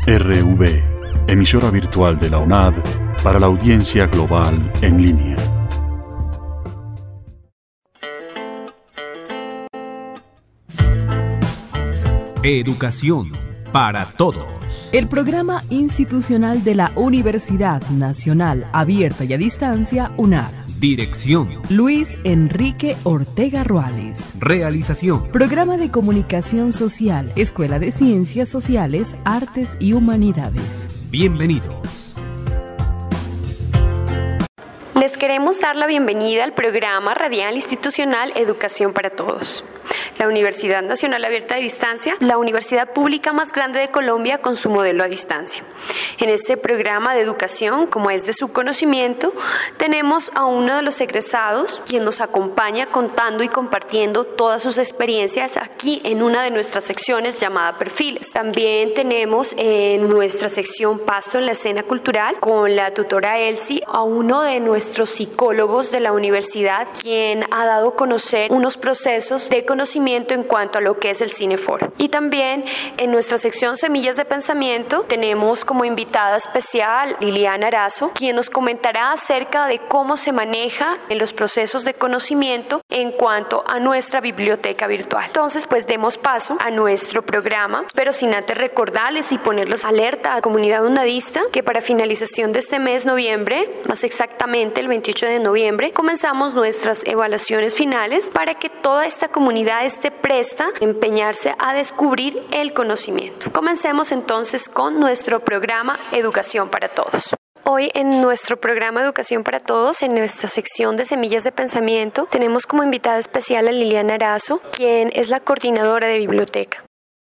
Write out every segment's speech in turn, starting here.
RV, emisora virtual de la UNAD para la audiencia global en línea. Educación para todos. El programa institucional de la Universidad Nacional Abierta y a Distancia, UNAD. Dirección: Luis Enrique Ortega Ruales. Realización: Programa de Comunicación Social, Escuela de Ciencias Sociales, Artes y Humanidades. Bienvenidos. Les queremos dar la bienvenida al programa radial institucional Educación para Todos. La Universidad Nacional Abierta a Distancia, la universidad pública más grande de Colombia con su modelo a distancia. En este programa de educación, como es de su conocimiento, tenemos a uno de los egresados, quien nos acompaña contando y compartiendo todas sus experiencias aquí en una de nuestras secciones llamada Perfiles. También tenemos en nuestra sección Pasto en la Escena Cultural, con la tutora Elsie, a uno de nuestros psicólogos de la universidad, quien ha dado a conocer unos procesos de conocimiento en cuanto a lo que es el Cineforo. Y también en nuestra sección Semillas de Pensamiento tenemos como invitada especial Liliana Arazo, quien nos comentará acerca de cómo se maneja en los procesos de conocimiento en cuanto a nuestra biblioteca virtual. Entonces, pues demos paso a nuestro programa, pero sin antes recordarles y ponerlos alerta a la comunidad unadista que para finalización de este mes noviembre, más exactamente el 28 de noviembre, comenzamos nuestras evaluaciones finales para que toda esta comunidad esté presta a empeñarse a descubrir el conocimiento. Comencemos entonces con nuestro programa Educación para Todos. Hoy en nuestro programa Educación para Todos, en nuestra sección de Semillas de Pensamiento, tenemos como invitada especial a Liliana Arazo, quien es la coordinadora de biblioteca.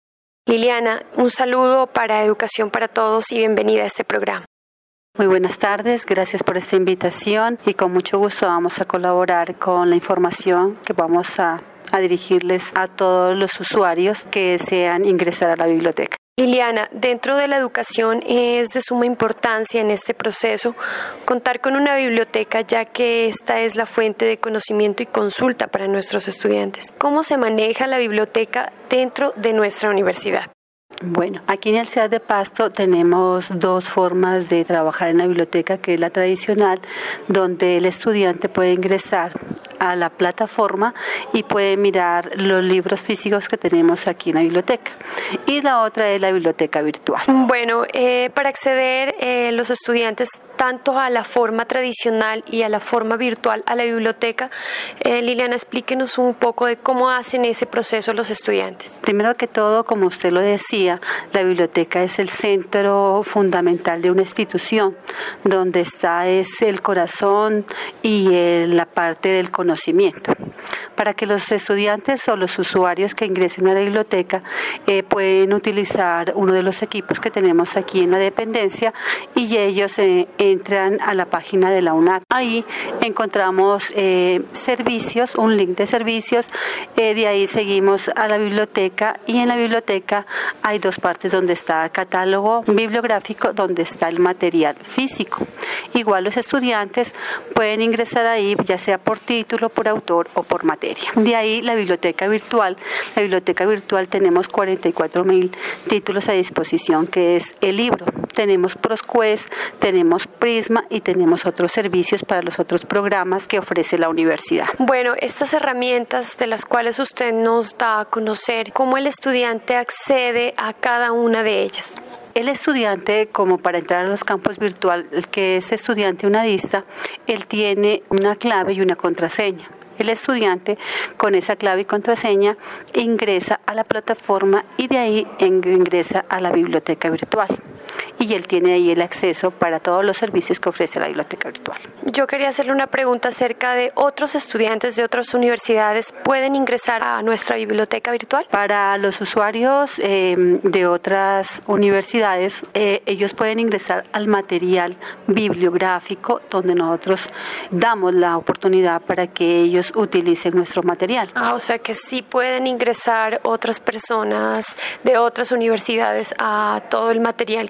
Liliana, un saludo para Educación para Todos y bienvenida a este programa. Muy buenas tardes, gracias por esta invitación y con mucho gusto vamos a colaborar con la información que vamos a dirigirles a todos los usuarios que desean ingresar a la biblioteca. Liliana, dentro de la educación es de suma importancia en este proceso contar con una biblioteca, ya que esta es la fuente de conocimiento y consulta para nuestros estudiantes. ¿Cómo se maneja la biblioteca dentro de nuestra universidad? Bueno, aquí en el CEAD de Pasto tenemos dos formas de trabajar en la biblioteca, que es la tradicional, donde el estudiante puede ingresar a la plataforma y puede mirar los libros físicos que tenemos aquí en la biblioteca. Y la otra es la biblioteca virtual. Bueno, para acceder los estudiantes tanto a la forma tradicional y a la forma virtual a la biblioteca, Liliana, explíquenos un poco de cómo hacen ese proceso los estudiantes. Primero que todo, como usted lo decía, la biblioteca es el centro fundamental de una institución, donde está es el corazón y la parte del conocimiento. Para que los estudiantes o los usuarios que ingresen a la biblioteca pueden utilizar uno de los equipos que tenemos aquí en la dependencia y ellos entran a la página de la UNAD. Ahí encontramos servicios, un link de servicios, de ahí seguimos a la biblioteca y en la biblioteca hay dos partes donde está catálogo bibliográfico, donde está el material físico. Igual los estudiantes pueden ingresar ahí ya sea por título, por autor o por materia. De ahí la biblioteca virtual. La biblioteca virtual tenemos 44.000 títulos a disposición, que es el libro. Tenemos ProsQuest, tenemos Prisma y tenemos otros servicios para los otros programas que ofrece la universidad. Bueno, estas herramientas de las cuales usted nos da a conocer, ¿cómo el estudiante accede a cada una de ellas? El estudiante, como para entrar a los campos virtuales, el que es estudiante unadista, él tiene una clave y una contraseña. El estudiante con esa clave y contraseña ingresa a la plataforma y de ahí ingresa a la biblioteca virtual. Y él tiene ahí el acceso para todos los servicios que ofrece la biblioteca virtual. Yo quería hacerle una pregunta acerca de otros estudiantes de otras universidades. ¿Pueden ingresar a nuestra biblioteca virtual? Para los usuarios de otras universidades, ellos pueden ingresar al material bibliográfico donde nosotros damos la oportunidad para que ellos utilicen nuestro material. O sea que sí pueden ingresar otras personas de otras universidades a todo el material que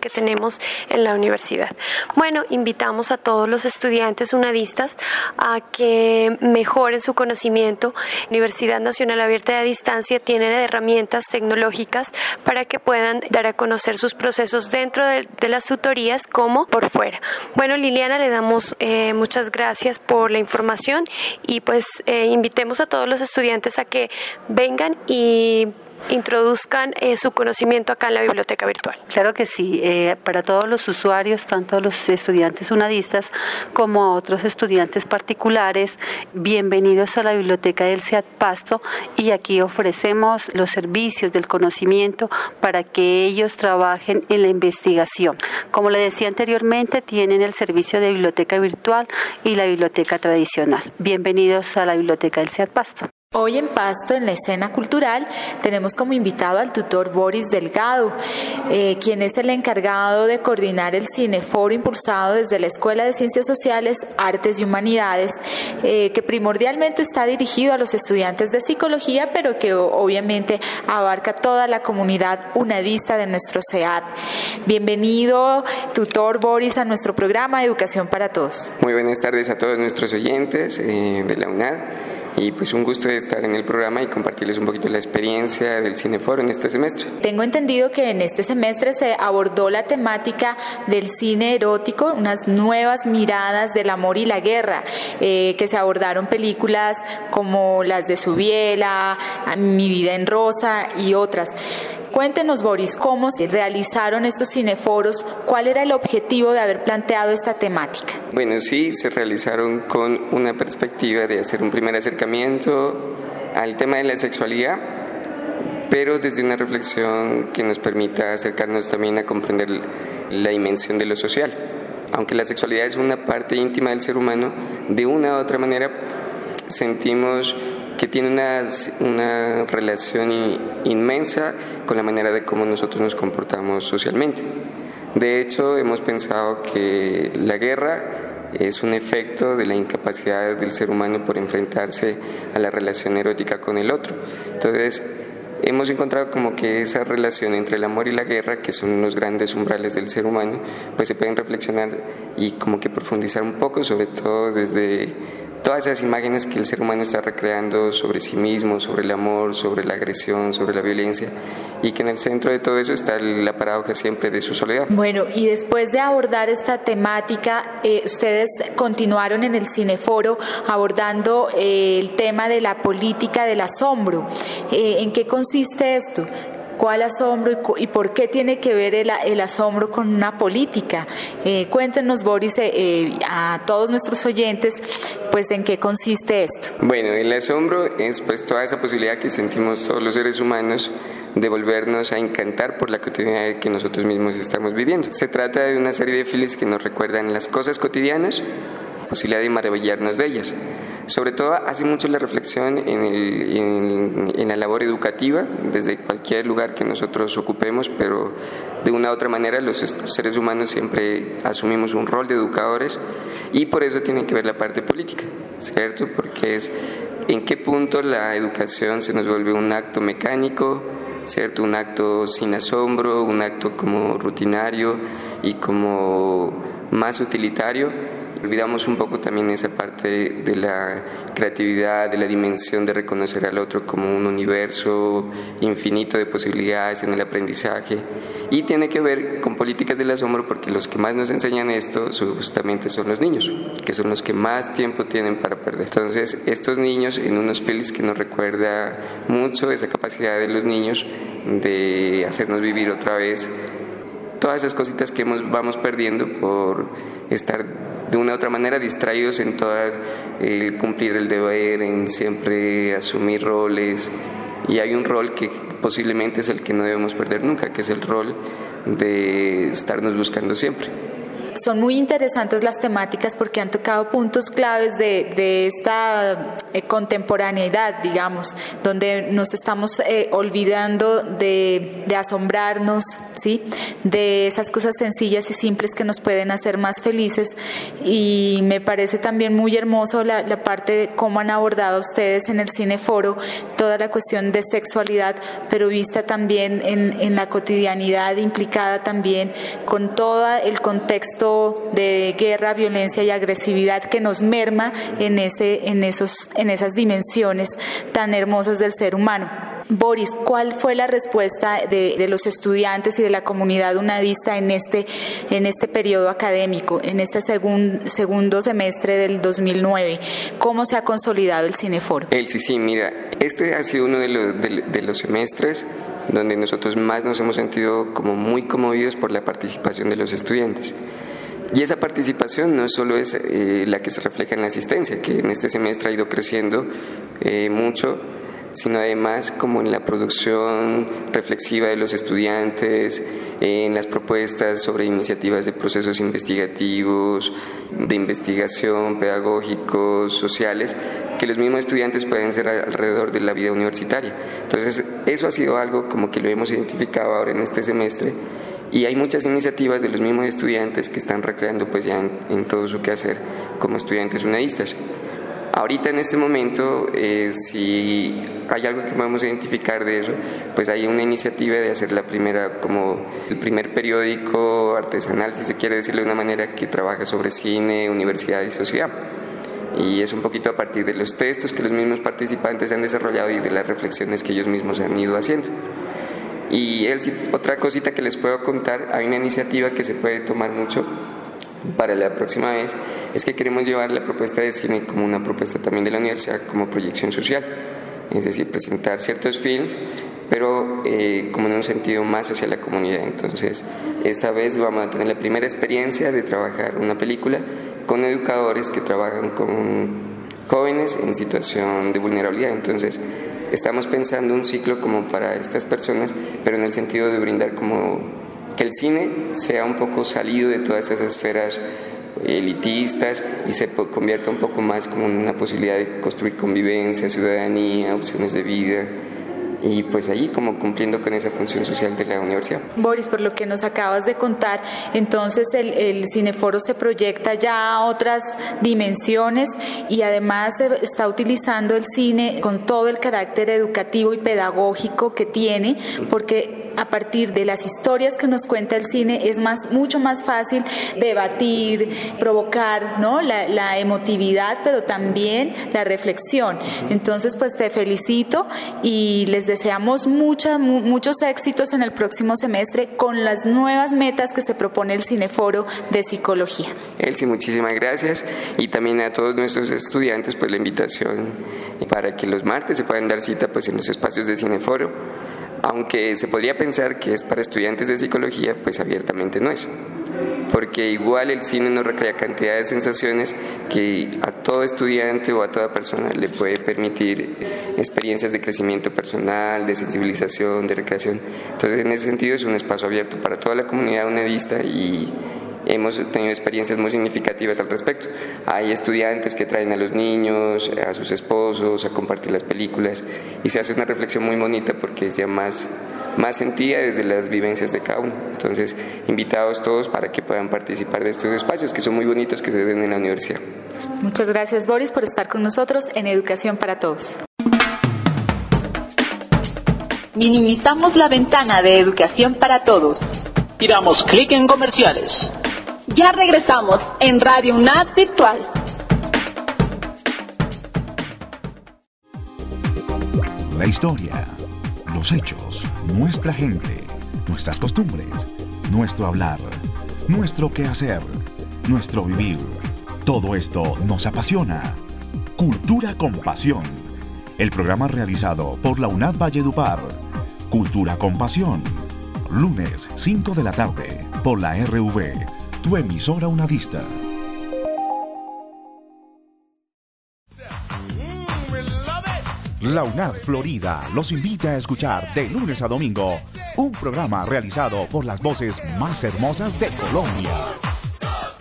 que tenemos en la universidad. Bueno, invitamos a todos los estudiantes unadistas a que mejoren su conocimiento. La Universidad Nacional Abierta y a Distancia tiene herramientas tecnológicas para que puedan dar a conocer sus procesos dentro de las tutorías como por fuera. Bueno, Liliana, le damos muchas gracias por la información y pues invitemos a todos los estudiantes a que vengan y introduzcan su conocimiento acá en la biblioteca virtual. Claro que sí, para todos los usuarios, tanto los estudiantes unadistas como a otros estudiantes particulares, bienvenidos a la biblioteca del CEAD Pasto, y aquí ofrecemos los servicios del conocimiento para que ellos trabajen en la investigación. Como le decía anteriormente, tienen el servicio de biblioteca virtual y la biblioteca tradicional. Bienvenidos a la biblioteca del CEAD Pasto. Hoy en Pasto, en la escena cultural, tenemos como invitado al tutor Boris Delgado, quien es el encargado de coordinar el cineforo impulsado desde la Escuela de Ciencias Sociales, Artes y Humanidades, que primordialmente está dirigido a los estudiantes de psicología, pero que obviamente abarca toda la comunidad unadista de nuestro CEAD. Bienvenido, tutor Boris, a nuestro programa de Educación para Todos. Muy buenas tardes a todos nuestros oyentes de la UNAD. Y pues un gusto de estar en el programa y compartirles un poquito la experiencia del cineforo en este semestre. Tengo entendido que en este semestre se abordó la temática del cine erótico, unas nuevas miradas del amor y la guerra, que se abordaron películas como las de Subiela, Mi vida en rosa y otras. Cuéntenos, Boris, cómo se realizaron estos cineforos, cuál era el objetivo de haber planteado esta temática. Bueno, sí, se realizaron con una perspectiva de hacer un primer acercamiento al tema de la sexualidad, pero desde una reflexión que nos permita acercarnos también a comprender la dimensión de lo social. Aunque la sexualidad es una parte íntima del ser humano, de una u otra manera sentimos que tiene una relación inmensa con la manera de cómo nosotros nos comportamos socialmente. De hecho, hemos pensado que la guerra es un efecto de la incapacidad del ser humano por enfrentarse a la relación erótica con el otro. Entonces, hemos encontrado como que esa relación entre el amor y la guerra, que son los grandes umbrales del ser humano, pues se pueden reflexionar y como que profundizar un poco, sobre todo desde todas esas imágenes que el ser humano está recreando sobre sí mismo, sobre el amor, sobre la agresión, sobre la violencia, y que en el centro de todo eso está la paradoja siempre de su soledad. Bueno, y después de abordar esta temática, ustedes continuaron en el cineforo abordando el tema de la política del asombro. ¿En qué consiste esto? ¿Cuál asombro y por qué tiene que ver el asombro con una política? Cuéntenos, Boris, a todos nuestros oyentes, pues en qué consiste esto. Bueno, el asombro es pues toda esa posibilidad que sentimos todos los seres humanos de volvernos a encantar por la cotidianidad que nosotros mismos estamos viviendo. Se trata de una serie de feelings que nos recuerdan las cosas cotidianas, la posibilidad de maravillarnos de ellas. Sobre todo hace mucho la reflexión en la labor educativa, desde cualquier lugar que nosotros ocupemos, pero de una u otra manera los seres humanos siempre asumimos un rol de educadores y por eso tiene que ver la parte política, ¿cierto? Porque es en qué punto la educación se nos vuelve un acto mecánico, ¿cierto? Un acto sin asombro, un acto como rutinario y como más utilitario. Olvidamos un poco también esa parte de la creatividad, de la dimensión de reconocer al otro como un universo infinito de posibilidades en el aprendizaje. Y tiene que ver con políticas del asombro porque los que más nos enseñan esto justamente son los niños, que son los que más tiempo tienen para perder. Entonces, estos niños en unos feelings que nos recuerda mucho esa capacidad de los niños de hacernos vivir otra vez todas esas cositas que vamos perdiendo por estar de una u otra manera distraídos en todas el cumplir el deber, en siempre asumir roles, y hay un rol que posiblemente es el que no debemos perder nunca, que es el rol de estarnos buscando siempre. son muy interesantes las temáticas porque han tocado puntos claves de esta contemporaneidad, digamos, donde nos estamos olvidando de asombrarnos, ¿sí?, de esas cosas sencillas y simples que nos pueden hacer más felices. Y me parece también muy hermoso la parte de cómo han abordado ustedes en el Cineforo toda la cuestión de sexualidad, pero vista también en la cotidianidad, implicada también con todo el contexto de guerra, violencia y agresividad que nos merma en esas dimensiones tan hermosas del ser humano. Boris, ¿cuál fue la respuesta de los estudiantes y de la comunidad unadista en este periodo académico, en este segundo semestre del 2009? ¿Cómo se ha consolidado el Cineforo? Sí, mira, este ha sido uno de los semestres donde nosotros más nos hemos sentido como muy conmovidos por la participación de los estudiantes. Y esa participación no solo es la que se refleja en la asistencia, que en este semestre ha ido creciendo mucho, sino además como en la producción reflexiva de los estudiantes, en las propuestas sobre iniciativas de procesos investigativos, de investigación, pedagógicos, sociales, que los mismos estudiantes pueden ser alrededor de la vida universitaria. Entonces, eso ha sido algo como que lo hemos identificado ahora en este semestre, y hay muchas iniciativas de los mismos estudiantes que están recreando pues ya en todo su quehacer como estudiantes unadistas. Ahorita en este momento, si hay algo que podemos identificar de eso, pues hay una iniciativa de hacer el primer periódico artesanal, si se quiere decirlo de una manera, que trabaja sobre cine, universidad y sociedad. Y es un poquito a partir de los textos que los mismos participantes han desarrollado y de las reflexiones que ellos mismos han ido haciendo. Y otra cosita que les puedo contar, hay una iniciativa que se puede tomar mucho para la próxima vez, es que queremos llevar la propuesta de cine como una propuesta también de la universidad, como proyección social, es decir, presentar ciertos films, pero como en un sentido más hacia la comunidad. Entonces, esta vez vamos a tener la primera experiencia de trabajar una película con educadores que trabajan con jóvenes en situación de vulnerabilidad. Entonces, estamos pensando un ciclo como para estas personas, pero en el sentido de brindar como que el cine sea un poco salido de todas esas esferas elitistas y se convierta un poco más como en una posibilidad de construir convivencia, ciudadanía, opciones de vida, y pues ahí como cumpliendo con esa función social de la universidad. Boris, por lo que nos acabas de contar, entonces el Cineforo se proyecta ya a otras dimensiones y además se está utilizando el cine con todo el carácter educativo y pedagógico que tiene, porque a partir de las historias que nos cuenta el cine es mucho más fácil debatir, provocar, ¿no?, la emotividad, pero también la reflexión. Entonces, pues te felicito y les deseamos muchos éxitos en el próximo semestre con las nuevas metas que se propone el Cineforo de Psicología. Elsie, muchísimas gracias, y también a todos nuestros estudiantes pues la invitación para que los martes se puedan dar cita pues en los espacios de Cineforo. Aunque se podría pensar que es para estudiantes de psicología, pues abiertamente no es, porque igual el cine nos recrea cantidad de sensaciones que a todo estudiante o a toda persona le puede permitir experiencias de crecimiento personal, de sensibilización, de recreación. Entonces, en ese sentido es un espacio abierto para toda la comunidad unadista y hemos tenido experiencias muy significativas al respecto. Hay estudiantes que traen a los niños, a sus esposos, a compartir las películas, y se hace una reflexión muy bonita porque es ya más sentida desde las vivencias de cada uno. Entonces, invitados todos para que puedan participar de estos espacios que son muy bonitos que se den en la universidad. Muchas gracias, Boris, por estar con nosotros en Educación para Todos. Minimizamos la ventana de Educación para Todos y damos clic en comerciales. Ya regresamos en Radio UNAD Virtual. La historia, los hechos, nuestra gente, nuestras costumbres, nuestro hablar, nuestro quehacer, nuestro vivir. Todo esto nos apasiona. Cultura con Pasión. El programa realizado por la UNAD Valledupar. Cultura con Pasión. Lunes, 5 de la tarde, por la RV, tu emisora unadista. La UNAD Florida los invita a escuchar de lunes a domingo un programa realizado por las voces más hermosas de Colombia.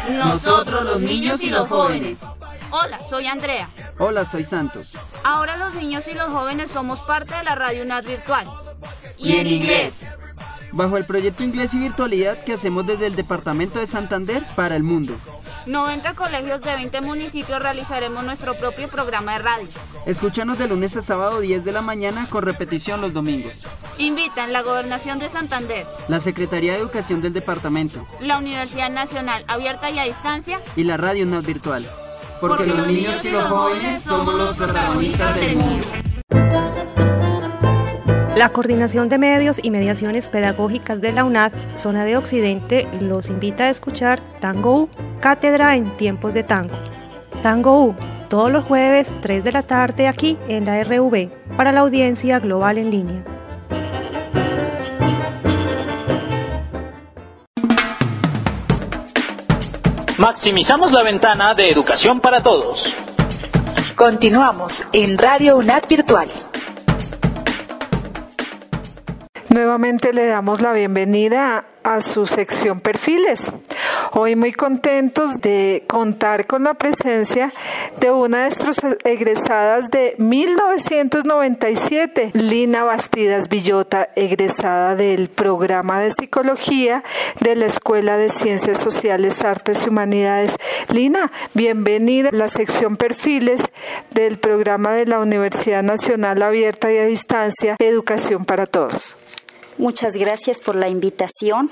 Nosotros los niños y los jóvenes. Hola, soy Andrea. Hola, soy Santos. Ahora los niños y los jóvenes somos parte de la Radio UNAD virtual. Y en inglés. Bajo el proyecto Inglés y Virtualidad que hacemos desde el Departamento de Santander para el mundo. 90 colegios de 20 municipios realizaremos nuestro propio programa de radio. Escúchanos de lunes a sábado 10 de la mañana con repetición los domingos. Invitan la Gobernación de Santander, la Secretaría de Educación del Departamento, la Universidad Nacional Abierta y a Distancia y la Radio UNAD Virtual. Porque los niños y los jóvenes somos los protagonistas del mundo. La Coordinación de Medios y Mediaciones Pedagógicas de la UNAD, Zona de Occidente, los invita a escuchar Tango U, Cátedra en Tiempos de Tango. Tango U, todos los jueves, 3 de la tarde, aquí en la RV, para la audiencia global en línea. Maximizamos la ventana de educación para todos. Continuamos en Radio UNAD Virtual. Nuevamente le damos la bienvenida a su sección Perfiles. Hoy muy contentos de contar con la presencia de una de nuestras egresadas de 1997, Lina Bastidas Villota, egresada del programa de Psicología de la Escuela de Ciencias Sociales, Artes y Humanidades. Lina, bienvenida a la sección Perfiles del programa de la Universidad Nacional Abierta y a Distancia, Educación para Todos. Muchas gracias por la invitación.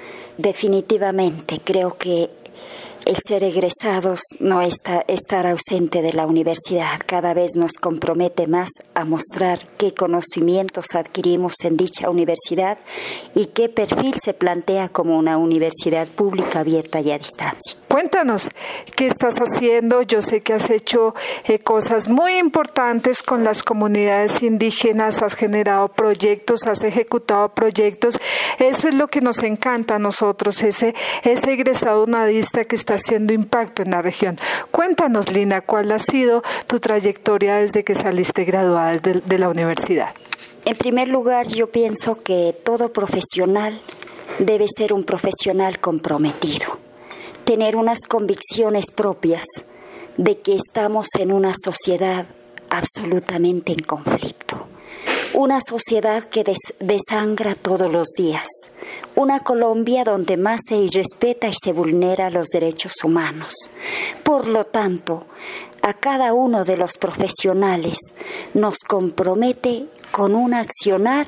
Definitivamente creo que el ser egresados no estar ausente de la universidad. Cada vez nos compromete más a mostrar qué conocimientos adquirimos en dicha universidad y qué perfil se plantea como una universidad pública abierta y a distancia. Cuéntanos, ¿qué estás haciendo? Yo sé que has hecho cosas muy importantes con las comunidades indígenas, has generado proyectos, has ejecutado proyectos. Eso es lo que nos encanta a nosotros, ese egresado unadista que está haciendo impacto en la región. Cuéntanos, Lina, ¿cuál ha sido tu trayectoria desde que saliste graduada de la universidad? En primer lugar, yo pienso que todo profesional debe ser un profesional comprometido. Tener unas convicciones propias de que estamos en una sociedad absolutamente en conflicto, una sociedad que desangra todos los días, una Colombia donde más se irrespeta y se vulnera los derechos humanos. Por lo tanto, a cada uno de los profesionales nos compromete con un accionar,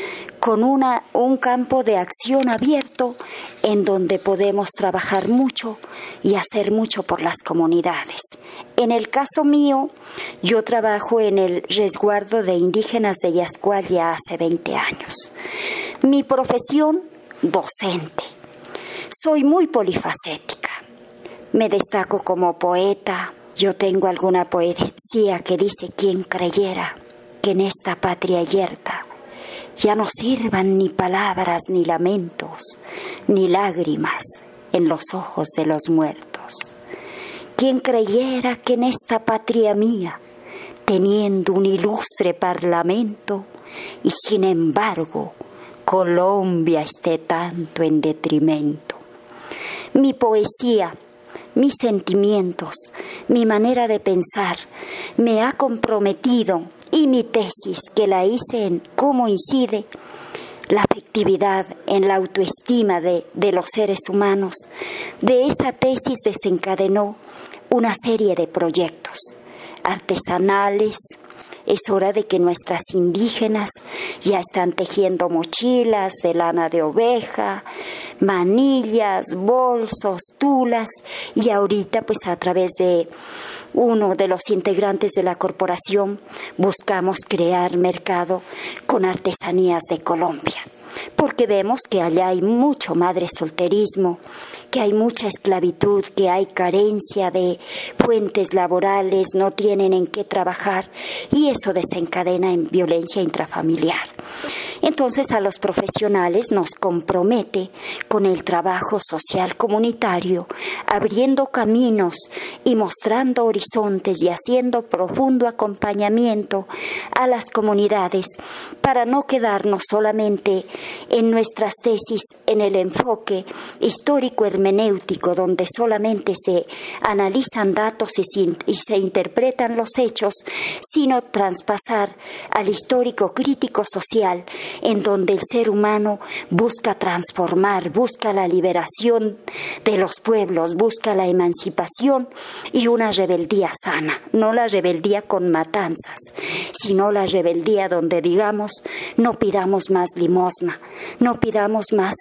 con un campo de acción abierto en donde podemos trabajar mucho y hacer mucho por las comunidades. En el caso mío, yo trabajo en el resguardo de indígenas de Yascual ya hace 20 años. Mi profesión, docente. Soy muy polifacética. Me destaco como poeta. Yo tengo alguna poesía que dice: quien creyera que en esta patria yerta ya no sirvan ni palabras, ni lamentos, ni lágrimas en los ojos de los muertos. Quien creyera que en esta patria mía, teniendo un ilustre parlamento, y sin embargo Colombia esté tanto en detrimento. Mi poesía, mis sentimientos, mi manera de pensar me ha comprometido, y mi tesis, que la hice en cómo incide la afectividad en la autoestima de los seres humanos, de esa tesis desencadenó una serie de proyectos artesanales. Es hora de que nuestras indígenas ya están tejiendo mochilas de lana de oveja, manillas, bolsos, tulas, y ahorita pues a través de uno de los integrantes de la corporación buscamos crear mercado con artesanías de Colombia, porque vemos que allá hay mucho madre solterismo, que hay mucha esclavitud, que hay carencia de fuentes laborales, no tienen en qué trabajar, y eso desencadena en violencia intrafamiliar. Entonces a los profesionales nos compromete con el trabajo social comunitario, abriendo caminos y mostrando horizontes y haciendo profundo acompañamiento a las comunidades para no quedarnos solamente en nuestras tesis en el enfoque histórico hermenéutico, donde solamente se analizan datos y se interpretan los hechos, sino traspasar al histórico crítico social, en donde el ser humano busca transformar, busca la liberación de los pueblos, busca la emancipación y una rebeldía sana, no la rebeldía con matanzas, sino la rebeldía donde digamos, no pidamos más limosna, no pidamos más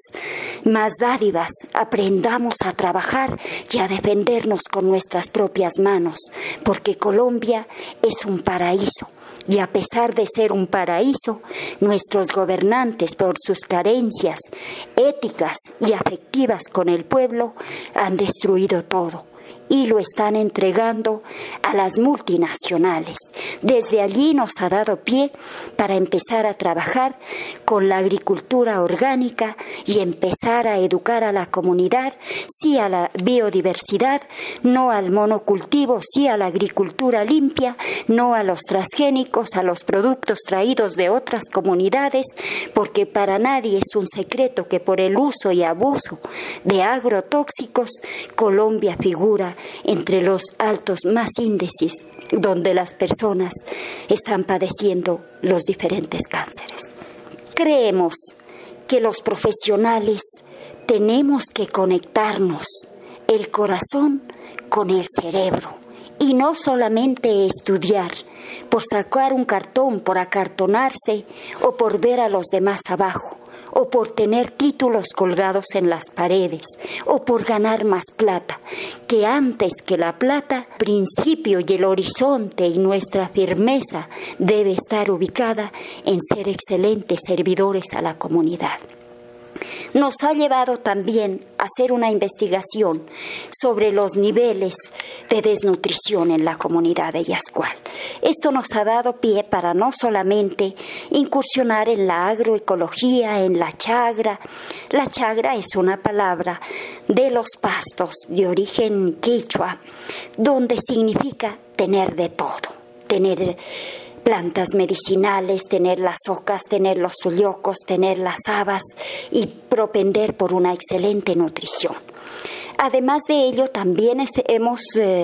dádivas, aprendamos a trabajar y a defendernos con nuestras propias manos, porque Colombia es un paraíso. Y a pesar de ser un paraíso, nuestros gobernantes, por sus carencias éticas y afectivas con el pueblo, han destruido todo y lo están entregando a las multinacionales. Desde allí nos ha dado pie para empezar a trabajar con la agricultura orgánica y empezar a educar a la comunidad, sí a la biodiversidad, no al monocultivo, sí a la agricultura limpia, no a los transgénicos, a los productos traídos de otras comunidades, porque para nadie es un secreto que por el uso y abuso de agrotóxicos, Colombia figura entre los altos más índices donde las personas están padeciendo los diferentes cánceres. Creemos que los profesionales tenemos que conectarnos el corazón con el cerebro y no solamente estudiar por sacar un cartón, por acartonarse o por ver a los demás abajo, o por tener títulos colgados en las paredes, o por ganar más plata, que antes que la plata, el principio y el horizonte y nuestra firmeza debe estar ubicada en ser excelentes servidores a la comunidad. Nos ha llevado también a hacer una investigación sobre los niveles de desnutrición en la comunidad de Yascual. Esto nos ha dado pie para no solamente incursionar en la agroecología, en la chagra. La chagra es una palabra de los pastos de origen quichua, donde significa tener de todo, tener plantas medicinales, tener las ocas, tener los zuliocos, tener las habas y propender por una excelente nutrición. Además de ello, también hemos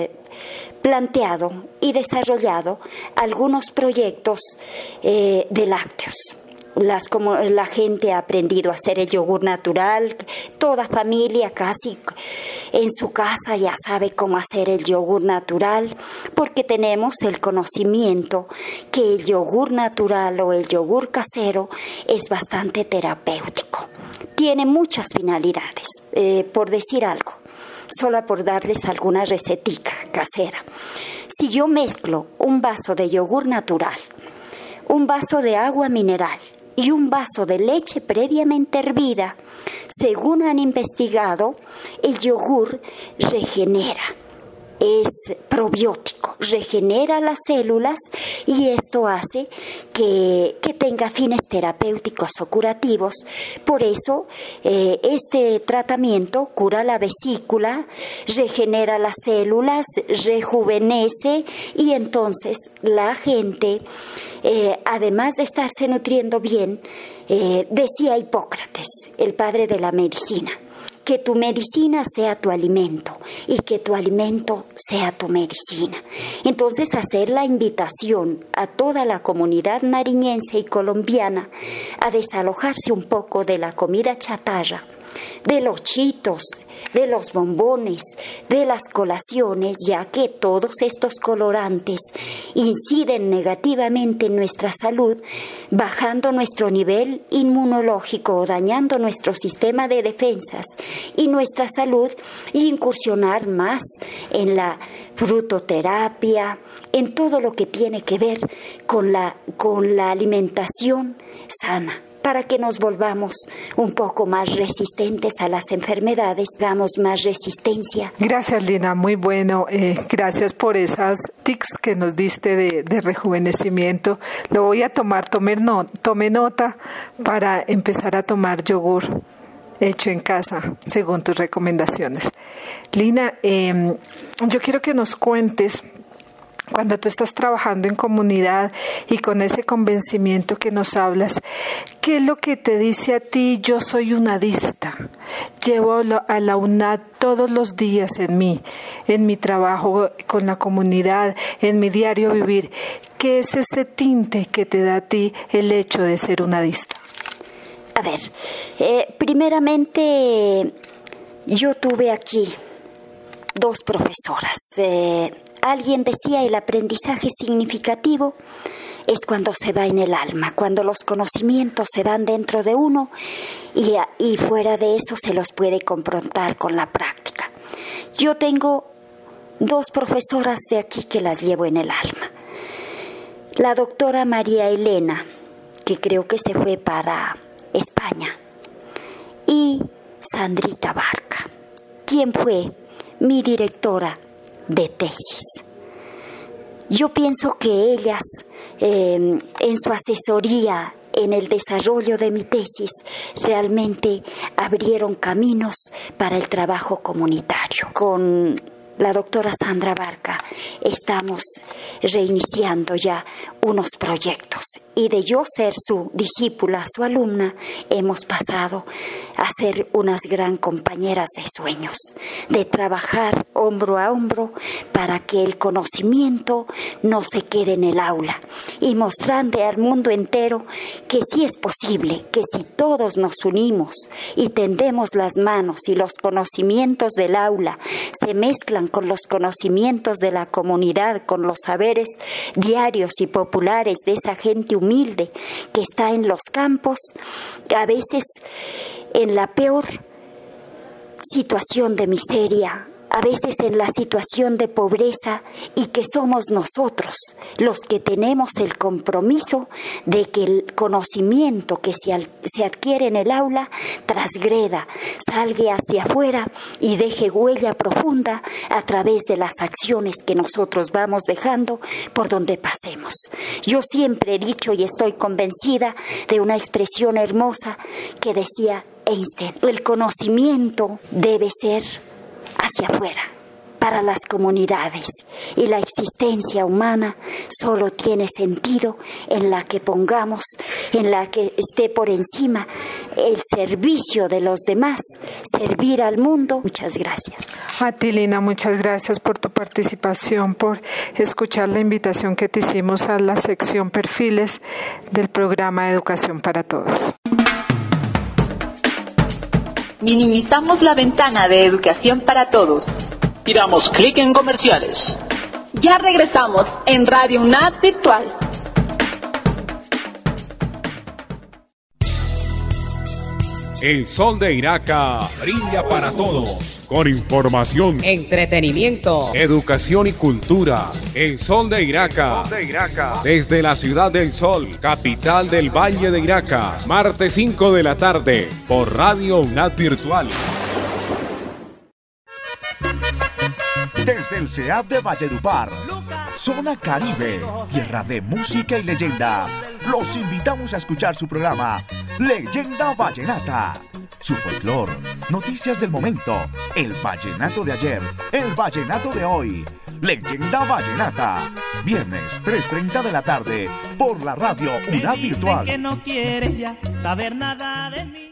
planteado y desarrollado algunos proyectos de lácteos. La gente ha aprendido a hacer el yogur natural, toda familia casi en su casa ya sabe cómo hacer el yogur natural, porque tenemos el conocimiento que el yogur natural o el yogur casero es bastante terapéutico. Tiene muchas finalidades, por decir algo, solo por darles alguna recetica casera. Si yo mezclo un vaso de yogur natural, un vaso de agua mineral y un vaso de leche previamente hervida, según han investigado, el yogur regenera, es probiótico, regenera las células y esto hace que tenga fines terapéuticos o curativos. Por eso este tratamiento cura la vesícula, regenera las células, rejuvenece y entonces la gente, además de estarse nutriendo bien, decía Hipócrates, el padre de la medicina, que tu medicina sea tu alimento y que tu alimento sea tu medicina. Entonces, hacer la invitación a toda la comunidad nariñense y colombiana a desalojarse un poco de la comida chatarra, de los chitos, de los bombones, de las colaciones, ya que todos estos colorantes inciden negativamente en nuestra salud, bajando nuestro nivel inmunológico o dañando nuestro sistema de defensas y nuestra salud, y incursionar más en la frutoterapia, en todo lo que tiene que ver con la alimentación sana, para que nos volvamos un poco más resistentes a las enfermedades, damos más resistencia. Gracias, Lina, muy bueno. Gracias por esas tips que nos diste de rejuvenecimiento. Lo voy a tomar, tome nota para empezar a tomar yogur hecho en casa, según tus recomendaciones. Lina, yo quiero que nos cuentes, cuando tú estás trabajando en comunidad y con ese convencimiento que nos hablas, ¿qué es lo que te dice a ti? Yo soy unadista, llevo a la UNAD todos los días en mi trabajo con la comunidad, en mi diario vivir. ¿Qué es ese tinte que te da a ti el hecho de ser unadista? A ver, primeramente yo tuve aquí 2 profesoras. Alguien decía, el aprendizaje significativo es cuando se va en el alma, cuando los conocimientos se van dentro de uno y fuera de eso se los puede confrontar con la práctica. Yo tengo 2 profesoras de aquí que las llevo en el alma. La doctora María Elena, que creo que se fue para España, y Sandrita Barca, quien fue mi directora de tesis. Yo pienso que ellas, en su asesoría en el desarrollo de mi tesis, realmente abrieron caminos para el trabajo comunitario. Con la doctora Sandra Barca estamos reiniciando ya unos proyectos, y de yo ser su discípula, su alumna, hemos pasado a ser unas gran compañeras de sueños, de trabajar hombro a hombro para que el conocimiento no se quede en el aula, y mostrando al mundo entero que sí es posible, que si todos nos unimos y tendemos las manos y los conocimientos del aula se mezclan con los conocimientos de la comunidad, con los saberes diarios y populares de esa gente humilde que está en los campos, a veces en la peor situación de miseria, a veces en la situación de pobreza, y que somos nosotros los que tenemos el compromiso de que el conocimiento que se adquiere en el aula transgreda, salga hacia afuera y deje huella profunda a través de las acciones que nosotros vamos dejando por donde pasemos. Yo siempre he dicho y estoy convencida de una expresión hermosa que decía Einstein: el conocimiento debe ser hacia afuera, para las comunidades, y la existencia humana solo tiene sentido en la que pongamos, en la que esté por encima el servicio de los demás, servir al mundo. Muchas gracias. A ti, Lina, muchas gracias por tu participación, por escuchar la invitación que te hicimos a la sección Perfiles del programa Educación para Todos. Minimizamos la ventana de Educación para Todos y damos clic en comerciales. Ya regresamos en Radio UNAD Virtual. El sol de Iraca brilla para todos, con información, entretenimiento, educación y cultura. El sol de Iraca, desde la ciudad del sol, capital del Valle de Iraca, martes 5 de la tarde, por Radio UNAD Virtual. Desde el CEAP de Valledupar, Zona Caribe, tierra de música y leyenda, los invitamos a escuchar su programa Leyenda Vallenata. Su folclor, noticias del momento, el vallenato de ayer, el vallenato de hoy. Leyenda Vallenata, viernes 3:30 de la tarde, por la radio UNAD Virtual. Que no quieres ya saber nada de mí.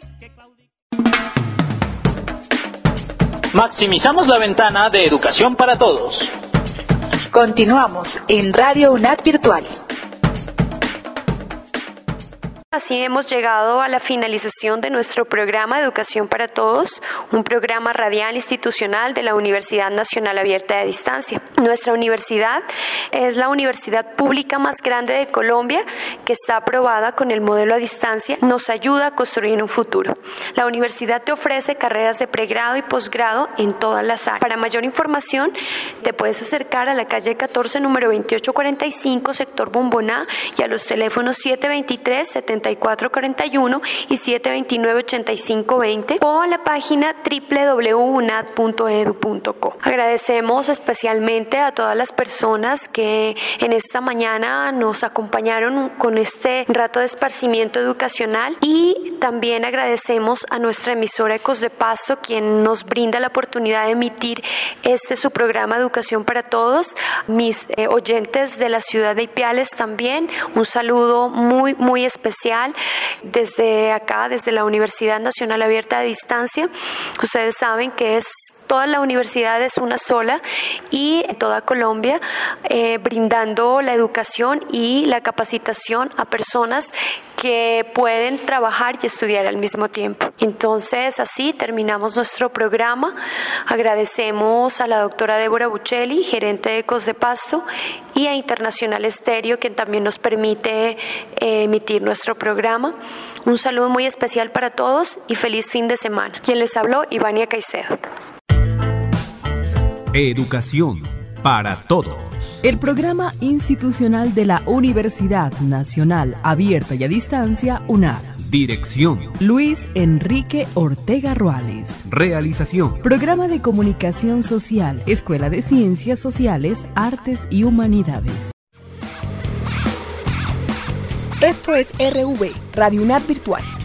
Maximizamos la ventana de Educación para Todos. Continuamos en Radio UNAD Virtual. Así hemos llegado a la finalización de nuestro programa Educación para Todos, un programa radial institucional de la Universidad Nacional Abierta de Distancia. Nuestra universidad es la universidad pública más grande de Colombia, que está aprobada con el modelo a distancia, nos ayuda a construir un futuro. La universidad te ofrece carreras de pregrado y posgrado en todas las áreas. Para mayor información, te puedes acercar a la calle 14, número 2845, sector Bomboná, y a los teléfonos 723-70 729-8441 y 729-8520 o en la página www.unad.edu.co. Agradecemos especialmente a todas las personas que en esta mañana nos acompañaron con este rato de esparcimiento educacional, y también agradecemos a nuestra emisora Ecos de Pasto, quien nos brinda la oportunidad de emitir su programa Educación para Todos. Mis oyentes de la ciudad de Ipiales también, un saludo muy, muy especial desde acá, desde la Universidad Nacional Abierta de Distancia. Ustedes saben que toda la universidad es una sola, y en toda Colombia brindando la educación y la capacitación a personas que pueden trabajar y estudiar al mismo tiempo. Entonces, así terminamos nuestro programa. Agradecemos a la doctora Débora Buccelli, gerente de Ecos de Pasto, y a Internacional Estéreo, quien también nos permite emitir nuestro programa. Un saludo muy especial para todos y feliz fin de semana. Quien les habló, Ivania Caicedo. Educación para todos. El programa institucional de la Universidad Nacional Abierta y a Distancia, UNAD. Dirección: Luis Enrique Ortega Ruales. Realización: Programa de Comunicación Social, Escuela de Ciencias Sociales, Artes y Humanidades. Esto es RV, Radio UNAD Virtual.